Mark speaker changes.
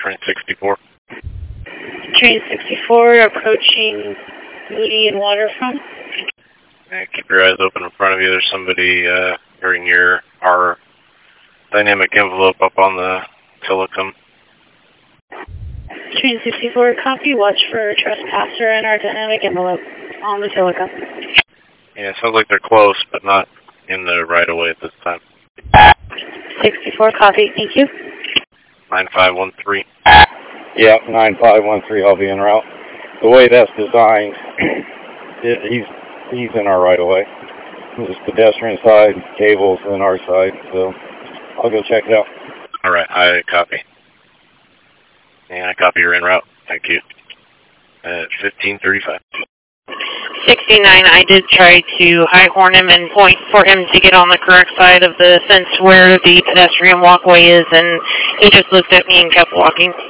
Speaker 1: Train 64.
Speaker 2: Train 64 approaching Moody and Waterfront.
Speaker 1: Keep your eyes open in front of you. There's somebody very near our dynamic envelope up on the telecom.
Speaker 2: Train 64, copy. Watch for a trespasser in our dynamic envelope on the telecom.
Speaker 1: Yeah, it sounds like they're close, but not in the right-of-way at this time.
Speaker 2: 64, copy. Thank you.
Speaker 1: 9513.
Speaker 3: Yeah, 9513, I'll be en route. The way that's designed, he's in our right-of-way. There's pedestrian side, cables in our side, so I'll go check it out.
Speaker 1: All right, I copy. And I copy you're en route. Thank you. 1535.
Speaker 2: 69, I did try to high horn him and point for him to get on the correct side of the fence where the pedestrian walkway is, and he just looked at me and kept walking.